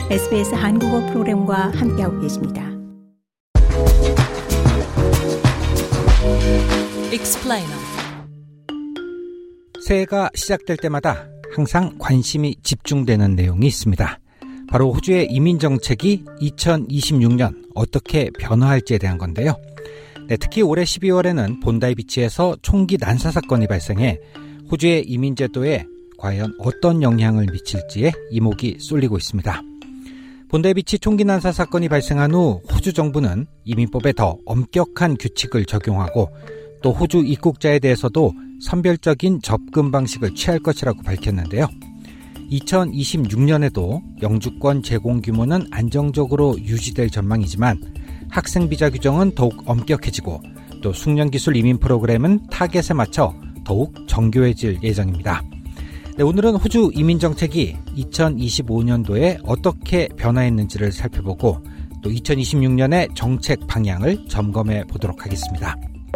SBS 한국어 프로그램과 함께하고 계십니다. Explainer. 새해가 시작될 때마다 항상 관심이 집중되는 내용이 있습니다. 바로 호주의 이민정책이 2026년 어떻게 변화할지에 대한 건데요. 네, 특히 올해 12월에는 본다이비치에서 총기 난사 사건이 발생해 호주의 이민제도에 과연 어떤 영향을 미칠지에 이목이 쏠리고 있습니다. 본다이비치 총기 난사 사건이 발생한 후 호주 정부는 이민법에 더 엄격한 규칙을 적용하고 또 호주 입국자에 대해서도 선별적인 접근 방식을 취할 것이라고 밝혔는데요. 2026년에도 영주권 제공 규모는 안정적으로 유지될 전망이지만 학생 비자 규정은 더욱 엄격해지고 또 숙련기술 이민 프로그램은 타겟에 맞춰 더욱 정교해질 예정입니다. 네, 오늘은 호주 이민정책이 2025년도에 어떻게 변화했는지를 살펴보고 또 2026년의 정책 방향을 점검해 보도록 하겠습니다.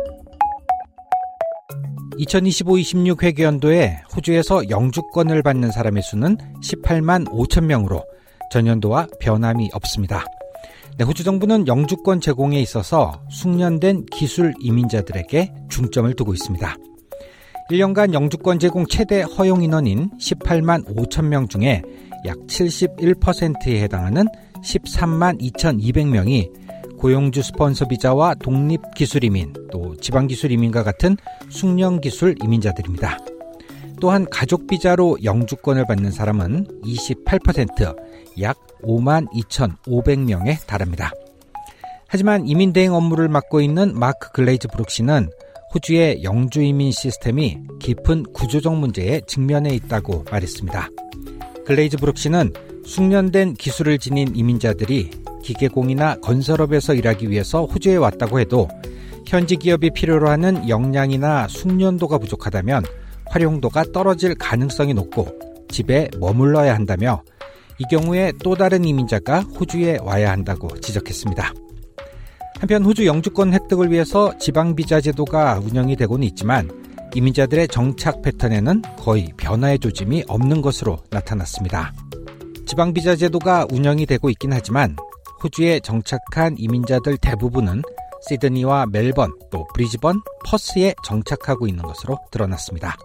2025-26 회계연도에 호주에서 영주권을 받는 사람의 수는 18만 5천 명으로 전년도와 변함이 없습니다. 네, 호주 정부는 영주권 제공에 있어서 숙련된 기술 이민자들에게 중점을 두고 있습니다. 1년간 영주권 제공 최대 허용 인원인 18만 5천 명 중에 약 71%에 해당하는 13만 2,200명이 고용주 스폰서 비자와 독립기술이민, 또 지방기술이민과 같은 숙련기술 이민자들입니다. 또한 가족비자로 영주권을 받는 사람은 28%, 약 5만 2,500명에 달합니다. 하지만 이민 대행 업무를 맡고 있는 마크 글레이즈 브룩 씨는 호주의 영주이민 시스템이 깊은 구조적 문제에 직면해 있다고 말했습니다. 글레이즈 브룩 씨는 숙련된 기술을 지닌 이민자들이 기계공이나 건설업에서 일하기 위해서 호주에 왔다고 해도 현지 기업이 필요로 하는 역량이나 숙련도가 부족하다면 활용도가 떨어질 가능성이 높고 집에 머물러야 한다며 이 경우에 또 다른 이민자가 호주에 와야 한다고 지적했습니다. 한편 호주 영주권 획득을 위해서 지방비자 제도가 운영이 되고는 있지만 이민자들의 정착 패턴에는 거의 변화의 조짐이 없는 것으로 나타났습니다. 지방비자 제도가 운영이 되고 있긴 하지만 호주에 정착한 이민자들 대부분은 시드니와 멜번, 또 브리즈번, 퍼스에 정착하고 있는 것으로 드러났습니다.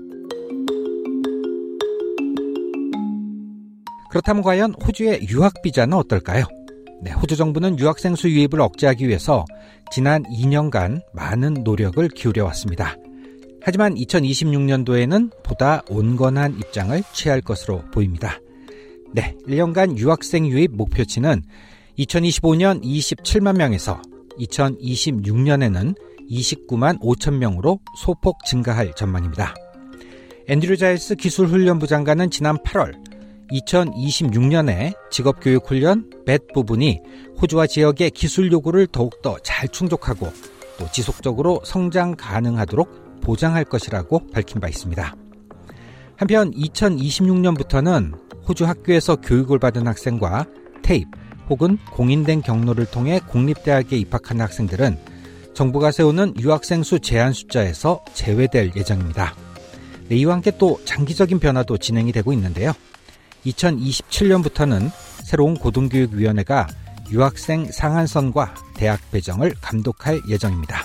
그렇다면 과연 호주의 유학비자는 어떨까요? 네, 호주 정부는 유학생 수 유입을 억제하기 위해서 지난 2년간 많은 노력을 기울여왔습니다. 하지만 2026년도에는 보다 온건한 입장을 취할 것으로 보입니다. 네, 1년간 유학생 유입 목표치는 2025년 27만 명에서 2026년에는 29만 5천 명으로 소폭 증가할 전망입니다. 앤드류 자일스 기술훈련부 장관은 지난 8월 2026년에 직업교육훈련 벳 부분이 호주와 지역의 기술 요구를 더욱더 잘 충족하고 또 지속적으로 성장 가능하도록 보장할 것이라고 밝힌 바 있습니다. 한편 2026년부터는 호주 학교에서 교육을 받은 학생과 테입 혹은 공인된 경로를 통해 공립대학에 입학한 학생들은 정부가 세우는 유학생 수 제한 숫자에서 제외될 예정입니다. 네, 이와 함께 또 장기적인 변화도 진행이 되고 있는데요. 2027년부터는 새로운 고등교육위원회가 유학생 상한선과 대학 배정을 감독할 예정입니다.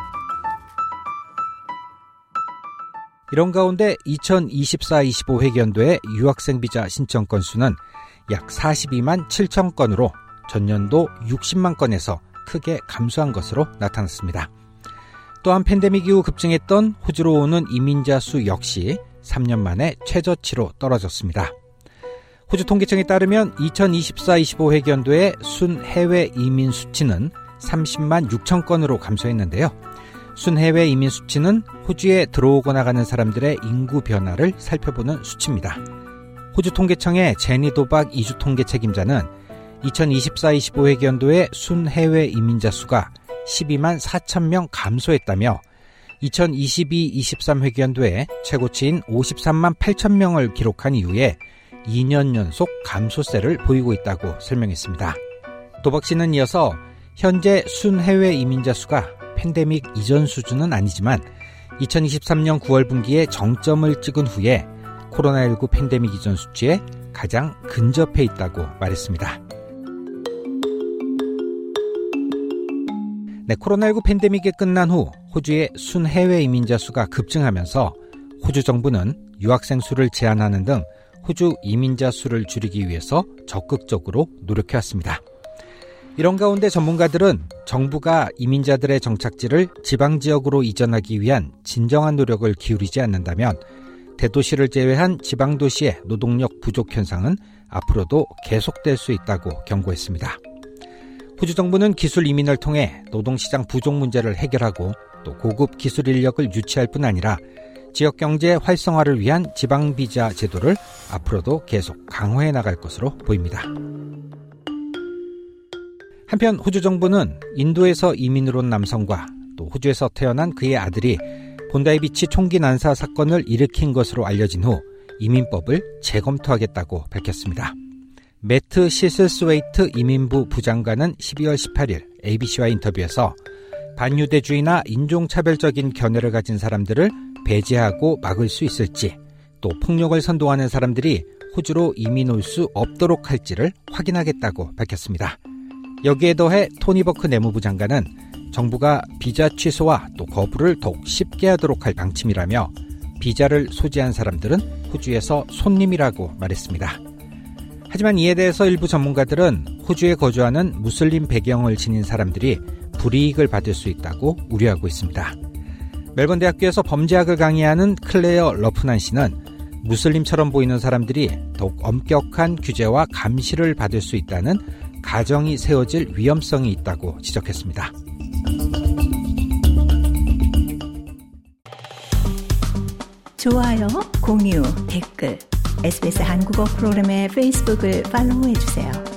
이런 가운데 2024-25 회계연도의 유학생 비자 신청 건수는 약 42만 7천 건으로 전년도 60만 건에서 크게 감소한 것으로 나타났습니다. 또한 팬데믹 이후 급증했던 호주로 오는 이민자 수 역시 3년 만에 최저치로 떨어졌습니다. 호주 통계청에 따르면 2024-25 회계연도의 순해외 이민 수치는 30만 6천 건으로 감소했는데요. 순해외 이민 수치는 호주에 들어오거나 가는 사람들의 인구 변화를 살펴보는 수치입니다. 호주 통계청의 제니 도박 이주 통계 책임자는 2024-25 회계연도의 순해외 이민자 수가 12만 4천 명 감소했다며 2022-23 회계연도에 최고치인 53만 8천 명을 기록한 이후에 2년 연속 감소세를 보이고 있다고 설명했습니다. 도박 씨는 이어서 현재 순해외 이민자 수가 팬데믹 이전 수준은 아니지만 2023년 9월 분기에 정점을 찍은 후에 코로나19 팬데믹 이전 수치에 가장 근접해 있다고 말했습니다. 네, 코로나19 팬데믹이 끝난 후 호주의 순해외 이민자 수가 급증하면서 호주 정부는 유학생 수를 제한하는 등 호주 이민자 수를 줄이기 위해서 적극적으로 노력해왔습니다. 이런 가운데 전문가들은 정부가 이민자들의 정착지를 지방지역으로 이전하기 위한 진정한 노력을 기울이지 않는다면 대도시를 제외한 지방도시의 노동력 부족 현상은 앞으로도 계속될 수 있다고 경고했습니다. 호주 정부는 기술 이민을 통해 노동시장 부족 문제를 해결하고 또 고급 기술 인력을 유치할 뿐 아니라 지역경제 활성화를 위한 지방비자 제도를 앞으로도 계속 강화해 나갈 것으로 보입니다. 한편 호주 정부는 인도에서 이민을 온 남성과 또 호주에서 태어난 그의 아들이 본다이 비치 총기 난사 사건을 일으킨 것으로 알려진 후 이민법을 재검토하겠다고 밝혔습니다. 매트 시슬스웨이트 이민부 부장관은 12월 18일 ABC와 인터뷰에서 반유대주의나 인종차별적인 견해를 가진 사람들을 배제하고 막을 수 있을지, 또 폭력을 선동하는 사람들이 호주로 이민 올 수 없도록 할지를 확인하겠다고 밝혔습니다. 여기에 더해 토니 버크 내무부 장관은 정부가 비자 취소와 또 거부를 더욱 쉽게 하도록 할 방침이라며 비자를 소지한 사람들은 호주에서 손님이라고 말했습니다. 하지만 이에 대해서 일부 전문가들은 호주에 거주하는 무슬림 배경을 지닌 사람들이 불이익을 받을 수 있다고 우려하고 있습니다. 멜번 대학교에서 범죄학을 강의하는 클레어 러프난 씨는 무슬림처럼 보이는 사람들이 더욱 엄격한 규제와 감시를 받을 수 있다는 가정이 세워질 위험성이 있다고 지적했습니다. 좋아요, 공유, 댓글, SBS 한국어 프로그램의 페이스북을 팔로우해주세요.